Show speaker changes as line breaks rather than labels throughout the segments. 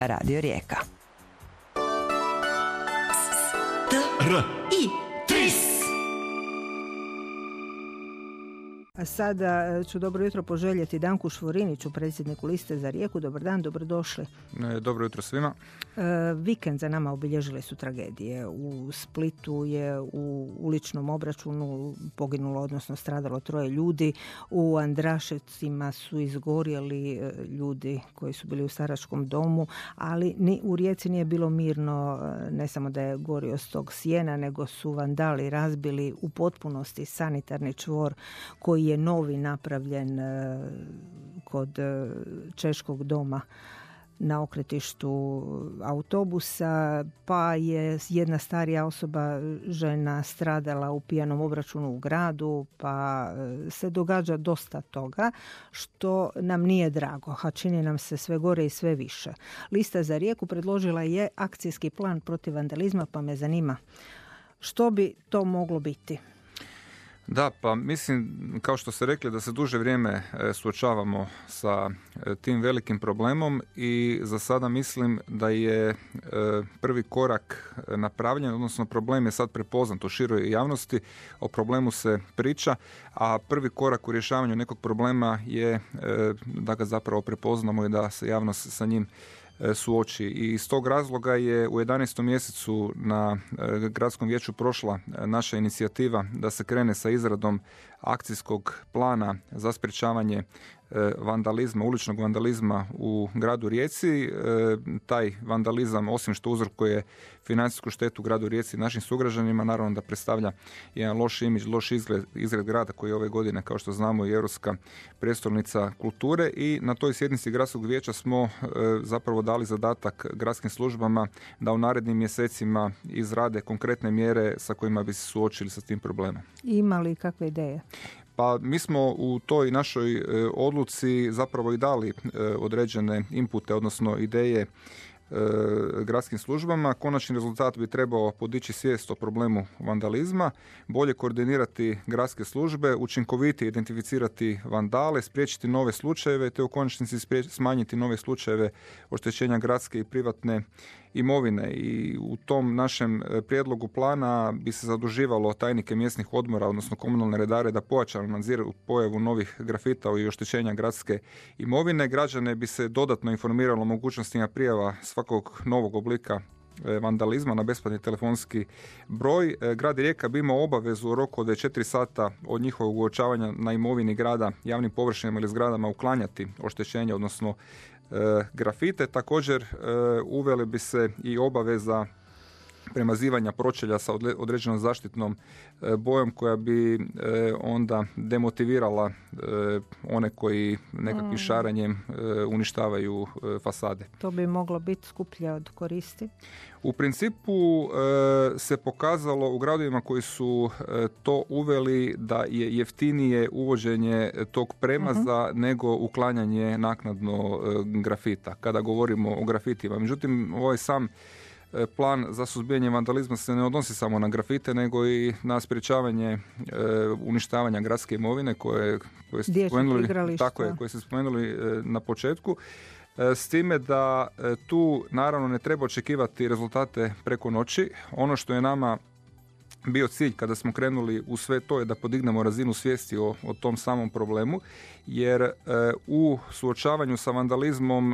Radio Rijeka.
A sada ću dobro jutro poželjeti Danku Švoriniću, predsjedniku Liste za Rijeku. Dobar dan, dobrodošli.
Dobro jutro svima.
Vikend za nama obilježile su tragedije. U Splitu je u uličnom obračunu poginulo, odnosno stradalo 3 ljudi. U Andraševcima su izgorjeli ljudi koji su bili u staračkom domu, ali ni u Rijeci nije bilo mirno. Ne samo da je gorio stok sjena, nego su vandali razbili u potpunosti sanitarni čvor koji je novi napravljen kod Češkog doma na okretištu autobusa, pa je jedna starija osoba, žena, stradala u pijanom obračunu u gradu, pa se događa dosta toga što nam nije drago, a čini nam se sve gore i sve više. Lista za Rijeku predložila je akcijski plan protiv vandalizma, pa me zanima što bi to moglo biti.
Da, pa mislim, kao što ste rekli, da se duže vrijeme suočavamo sa tim velikim problemom i za sada mislim da je prvi korak napravljen, odnosno problem je sad prepoznat u široj javnosti, o problemu se priča, a prvi korak u rješavanju nekog problema je da ga zapravo prepoznamo i da se javnost sa njim suoči. I iz tog razloga je u 11. mjesecu na gradskom vijeću prošla naša inicijativa da se krene sa izradom akcijskog plana za sprječavanje vandalizma, uličnog vandalizma u gradu Rijeci. Taj vandalizam, osim što uzrokuje financijsku štetu gradu Rijeci i našim sugrađanima, naravno da predstavlja jedan loš imidž, loš izgled grada koji je ove godine, kao što znamo, i europska prijestolnica kulture, i na toj sjednici gradskog vijeća smo zapravo dali zadatak gradskim službama da u narednim mjesecima izrade konkretne mjere sa kojima bi se suočili sa tim problemom.
Ima li kakve ideje?
Pa mi smo u toj našoj odluci zapravo i dali određene inpute, odnosno ideje gradskim službama. Konačni rezultat bi trebao podići svijest o problemu vandalizma, bolje koordinirati gradske službe, učinkovitije identificirati vandale, spriječiti nove slučajeve te u konačnici smanjiti nove slučajeve oštećenja gradske i privatne imovine. I u tom našem prijedlogu plana bi se zaduživalo tajnike mjesnih odbora, odnosno komunalne redare, da pojačano nadziraju pojavu novih grafita i oštećenja gradske imovine. Građane bi se dodatno informiralo o mogućnostima prijava svakog novog oblika vandalizma na besplatni telefonski broj. Grad Rijeka bi imao obavezu u roku od 4 sata od njihovog uočavanja na imovini grada, javnim površinama ili zgradama uklanjati oštećenja, odnosno grafite. Također uveli bi se i obaveza premazivanja pročelja sa određenom zaštitnom bojom koja bi onda demotivirala one koji nekakvim šaranjem uništavaju fasade.
To bi moglo biti skuplje od koristi?
U principu se pokazalo u gradovima koji su to uveli da je jeftinije uvođenje tog premaza nego uklanjanje naknadno grafita, kada govorimo o grafitima. Međutim, ovaj sam plan za suzbijanje vandalizma se ne odnosi samo na grafite, nego i na sprječavanje uništavanja gradske imovine koje ste spomenuli na početku. S time da tu naravno ne treba očekivati rezultate preko noći. Ono što je nama bio cilj kada smo krenuli u sve to je da podignemo razinu svijesti o tom samom problemu, jer u suočavanju sa vandalizmom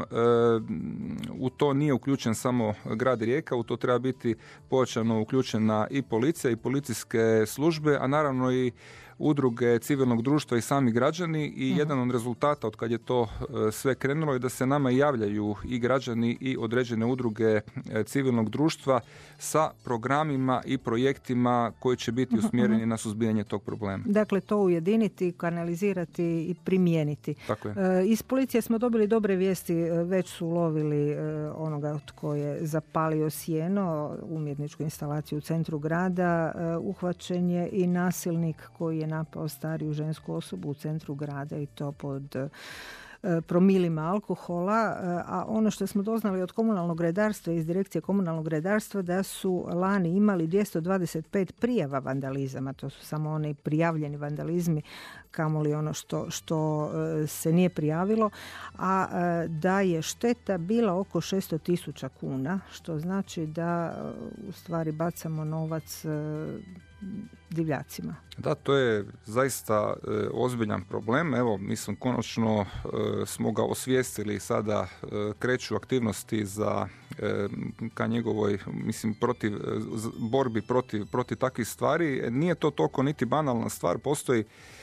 u to nije uključen samo grad Rijeka, u to treba biti pojačano uključena i policija i policijske službe, a naravno i udruge civilnog društva i sami građani. I jedan od rezultata od kad je to sve krenulo je da se nama javljaju i građani i određene udruge civilnog društva sa programima i projektima koji će biti usmjereni na suzbijanje tog problema.
Dakle, to ujediniti, kanalizirati i primijeniti.
Tako je.
Iz policije smo dobili dobre vijesti, već su ulovili onoga tko je zapalio sjeno, umjetničku instalaciju u centru grada. Uhvaćen je i nasilnik koji je napao stariju žensku osobu u centru grada, i to pod promilima alkohola, a ono što smo doznali od komunalnog redarstva, iz direkcije komunalnog redarstva, da su lani imali 225 prijava vandalizama. To su samo oni prijavljeni vandalizmi, kamoli ono što se nije prijavilo, a da je šteta bila oko 600.000 kuna, što znači da u stvari bacamo novac divljacima.
Da, to je zaista ozbiljan problem. Evo, mislim, konačno smo ga osvijestili, sada kreću aktivnosti za ka njegovoj, mislim, borbi protiv takvih stvari. Nije to toliko niti banalna stvar, postoji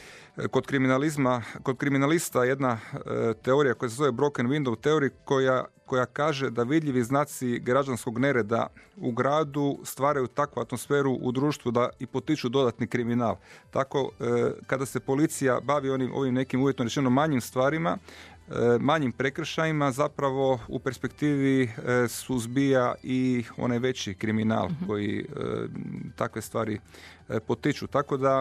kod kriminalista jedna teorija koja se zove broken window teorija, koja kaže da vidljivi znaci građanskog nereda u gradu stvaraju takvu atmosferu u društvu da i potiču dodatni kriminal. Tako, kada se policija bavi ovim nekim uvjetno rečeno manjim stvarima, manjim prekršajima, zapravo u perspektivi suzbija i onaj veći kriminal koji takve stvari potiču. Tako da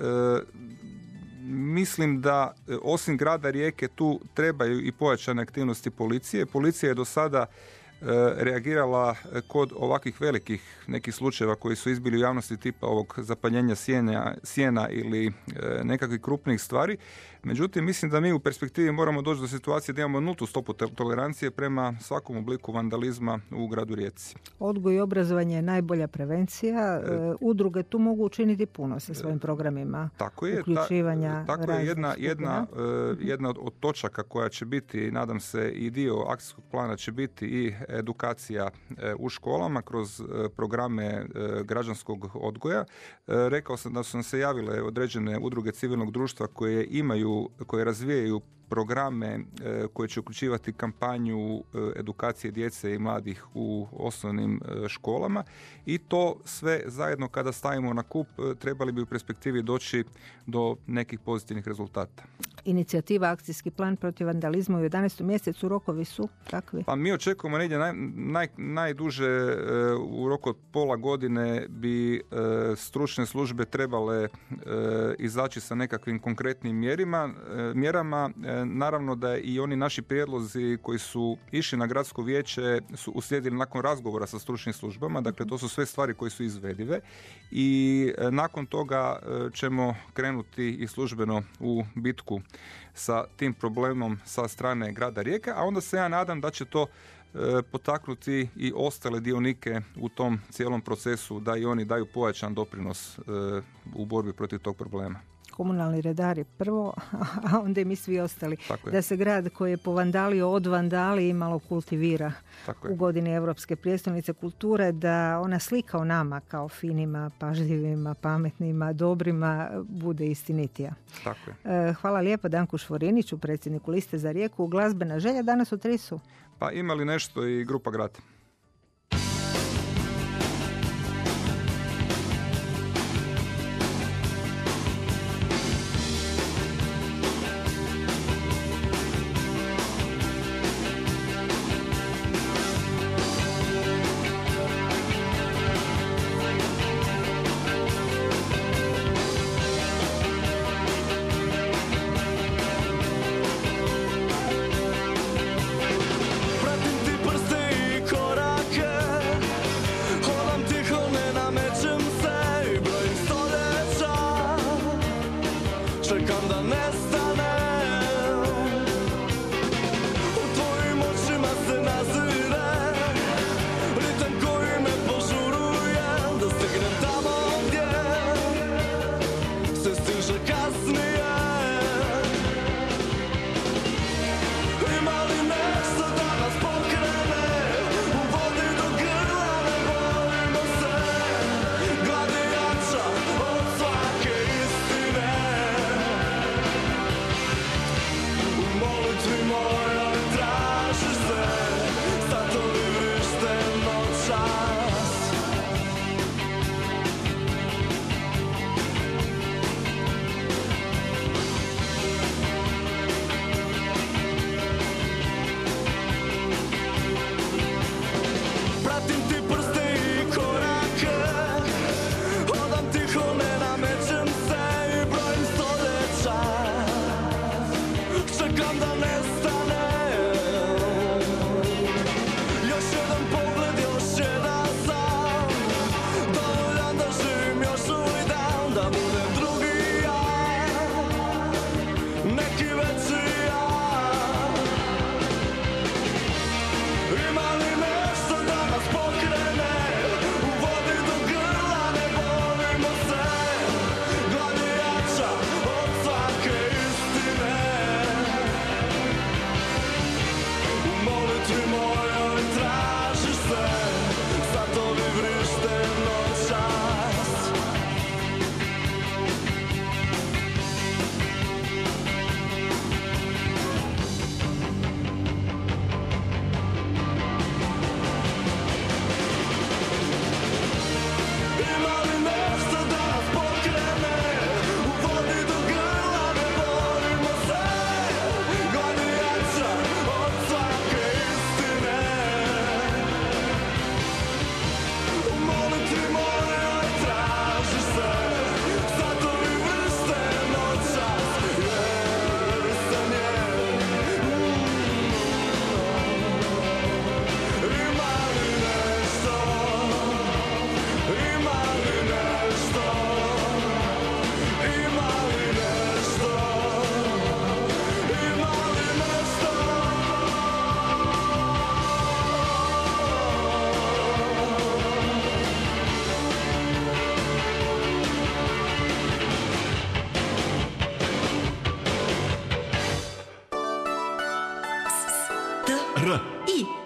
mislim da osim grada Rijeke tu trebaju i pojačane aktivnosti policije. Policija je do sada reagirala kod ovakvih velikih nekih slučajeva koji su izbili u javnosti, tipa ovog zapaljenja sjena ili nekakvih krupnih stvari. Međutim, mislim da mi u perspektivi moramo doći do situacije da imamo nultu stopu tolerancije prema svakom obliku vandalizma u gradu Rijeci.
Odgoj i obrazovanje je najbolja prevencija. Udruge tu mogu učiniti puno sa svojim programima uključivanja.
Tako je jedna od točaka koja će biti, nadam se, i dio akcijskog plana će biti i edukacija u školama kroz programe građanskog odgoja. Rekao sam da su nam se javile određene udruge civilnog društva koje razvijaju programe koje će uključivati kampanju edukacije djece i mladih u osnovnim školama i to sve zajedno kada stavimo na kup trebali bi u perspektivi doći do nekih pozitivnih rezultata.
Inicijativa Akcijski plan protiv vandalizma u 11. mjesecu, rokovi su kakvi?
Pa mi očekujemo negdje najduže u roku od pola godine bi stručne službe trebale izaći sa nekakvim konkretnim mjerama. Naravno da i oni naši prijedlozi koji su išli na gradsko vijeće su uslijedili nakon razgovora sa stručnim službama, dakle to su sve stvari koje su izvedive i nakon toga ćemo krenuti i službeno u bitku sa tim problemom sa strane grada Rijeke, a onda se ja nadam da će to potaknuti i ostale dionike u tom cijelom procesu da i oni daju pojačan doprinos u borbi protiv tog problema.
Komunalni redari prvo, a onda i mi svi ostali. Da se grad koji je povandalio od vandali i malo kultivira u godini Europske prijestolnice kulture, da ona slika o nama kao finima, pažljivima, pametnima, dobrima bude istinitija.
Tako je.
Hvala lijepo Danku Švoriniću, predsjedniku Liste za Rijeku. Glazbena želja danas u Trisu.
Pa imali nešto i grupa Grad.
Pratim ti prste i korak R, I,